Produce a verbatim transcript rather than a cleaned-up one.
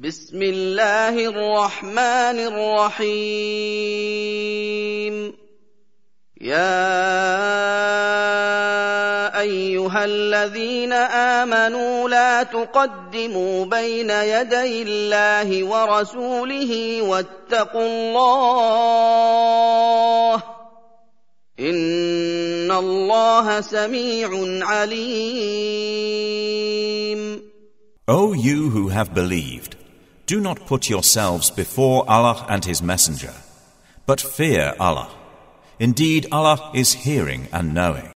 بسم الله الرحمن الرحيم يا أيها الذين آمنوا لا تقدموا بين يدي الله ورسوله واتقوا الله إن الله سميع عليم. O you who have believed, do not put yourselves before Allah and His Messenger, but fear Allah. Indeed, Allah is hearing and knowing.